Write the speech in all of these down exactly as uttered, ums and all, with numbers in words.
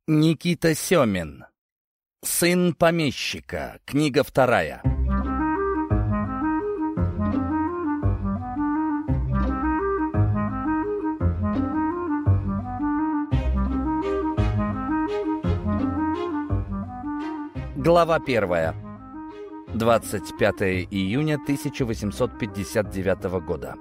Никита Семин. Сын помещика. Книга вторая. Глава первая. двадцать пятое июня тысяча восемьсот пятьдесят девятого года.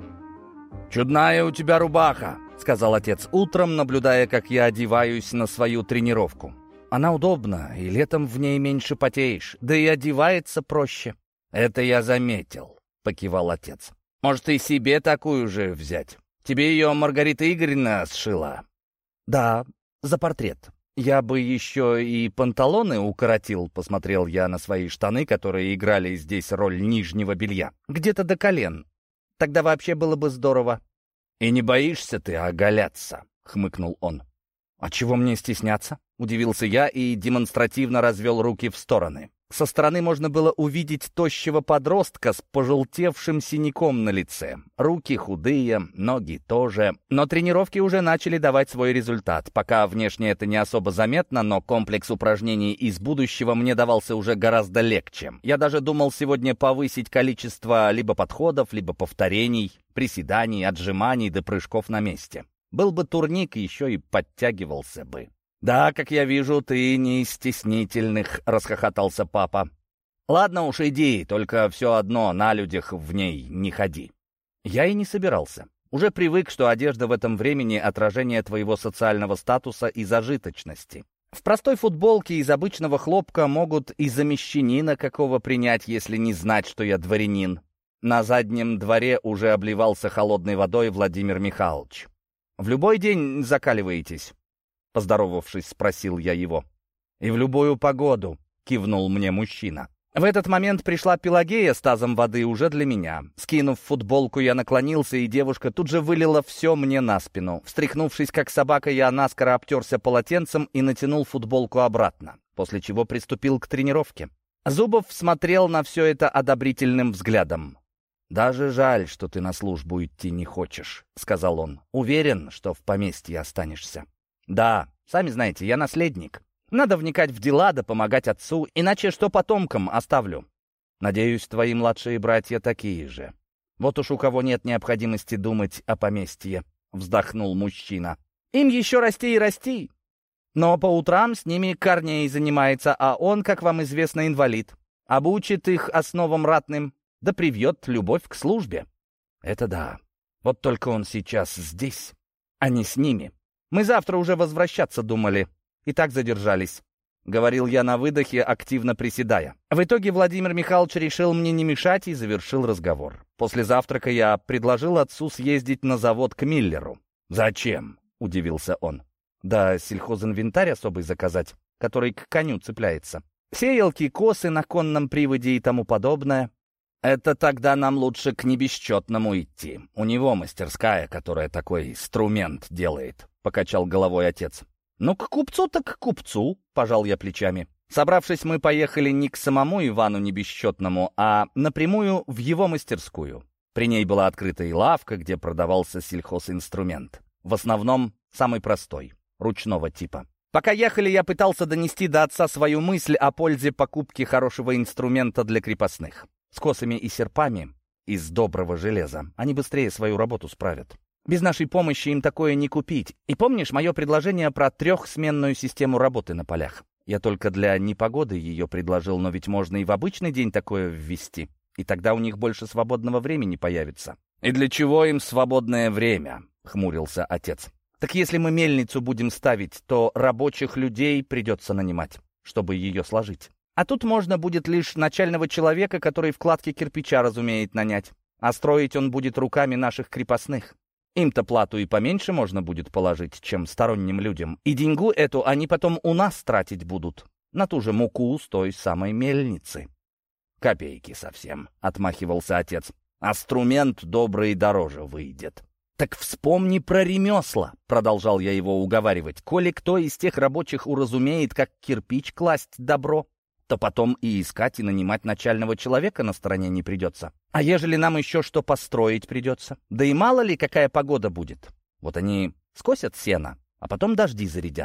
«Чудная у тебя рубаха», — сказал отец утром, наблюдая, как я одеваюсь на свою тренировку. «Она удобна, и летом в ней меньше потеешь, да и одевается проще». «Это я заметил», — покивал отец. «Может, и себе такую же взять? Тебе ее Маргарита Игоревна сшила?» «Да, за портрет. Я бы еще и панталоны укоротил», — посмотрел я на свои штаны, которые играли здесь роль нижнего белья. «Где-то до колен. Тогда вообще было бы здорово». «И не боишься ты оголяться?» — хмыкнул он. «А чего мне стесняться?» — удивился я и демонстративно развел руки в стороны. Со стороны можно было увидеть тощего подростка с пожелтевшим синяком на лице. Руки худые, ноги тоже. Но тренировки уже начали давать свой результат. Пока внешне это не особо заметно, но комплекс упражнений из будущего мне давался уже гораздо легче. Я даже думал сегодня повысить количество либо подходов, либо повторений, приседаний, отжиманий до прыжков на месте. Был бы турник, еще и подтягивался бы. «Да, как я вижу, ты не из стеснительных», — расхохотался папа. «Ладно уж, иди, только все одно на людях в ней не ходи». Я и не собирался. Уже привык, что одежда в этом времени — отражение твоего социального статуса и зажиточности. В простой футболке из обычного хлопка могут и за мещанина какого принять, если не знать, что я дворянин. На заднем дворе уже обливался холодной водой Владимир Михайлович. «В любой день закаливаетесь?» — поздоровавшись, спросил я его. «И в любую погоду», — кивнул мне мужчина. В этот момент пришла Пелагея с тазом воды уже для меня. Скинув футболку, я наклонился, и девушка тут же вылила все мне на спину. Встряхнувшись, как собака, я наскоро обтерся полотенцем и натянул футболку обратно, после чего приступил к тренировке. Зубов смотрел на все это одобрительным взглядом. «Даже жаль, что ты на службу идти не хочешь», — сказал он. «Уверен, что в поместье останешься». «Да, сами знаете, я наследник. Надо вникать в дела да помогать отцу, иначе что потомкам оставлю? Надеюсь, твои младшие братья такие же. Вот уж у кого нет необходимости думать о поместье», — вздохнул мужчина. «Им еще расти и расти. Но по утрам с ними Корней занимается, а он, как вам известно, инвалид. Обучит их основам ратным, да привьет любовь к службе». «Это да. Вот только он сейчас здесь, а не с ними. Мы завтра уже возвращаться думали, и так задержались», — говорил я на выдохе, активно приседая. В итоге Владимир Михайлович решил мне не мешать и завершил разговор. После завтрака я предложил отцу съездить на завод к Миллеру. «Зачем?» — удивился он. «Да сельхозинвентарь особый заказать, который к коню цепляется. Сеялки, косы на конном приводе и тому подобное». «Это тогда нам лучше к небесчетному идти. У него мастерская, которая такой инструмент делает», — покачал головой отец. «Ну, к купцу так к купцу», — пожал я плечами. Собравшись, мы поехали не к самому Ивану Небесчетному, а напрямую в его мастерскую. При ней была открыта и лавка, где продавался сельхозинструмент. В основном самый простой, ручного типа. Пока ехали, я пытался донести до отца свою мысль о пользе покупки хорошего инструмента для крепостных. С косами и серпами из доброго железа они быстрее свою работу справят. Без нашей помощи им такое не купить. И помнишь мое предложение про трехсменную систему работы на полях? Я только для непогоды ее предложил, но ведь можно и в обычный день такое ввести. И тогда у них больше свободного времени появится». «И для чего им свободное время?» — хмурился отец. «Так если мы мельницу будем ставить, то рабочих людей придется нанимать, чтобы ее сложить. А тут можно будет лишь начального человека, который вкладки кирпича разумеет нанять. А строить он будет руками наших крепостных. Им-то плату и поменьше можно будет положить, чем сторонним людям. И деньгу эту они потом у нас тратить будут. На ту же муку с той самой мельницы». «Копейки совсем», — отмахивался отец. «А инструмент добрый дороже выйдет». «Так вспомни про ремесла», — продолжал я его уговаривать. «Коли кто из тех рабочих уразумеет, как кирпич класть добро, то потом и искать, и нанимать начального человека на стороне не придется. А ежели нам еще что построить придется? Да и мало ли, какая погода будет. Вот они скосят сено, а потом дожди зарядят.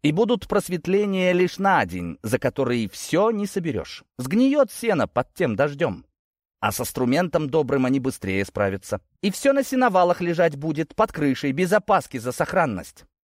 И будут просветления лишь на день, за который все не соберешь. Сгниет сено под тем дождем. А с инструментом добрым они быстрее справятся. И все на сеновалах лежать будет, под крышей, без опаски за сохранность.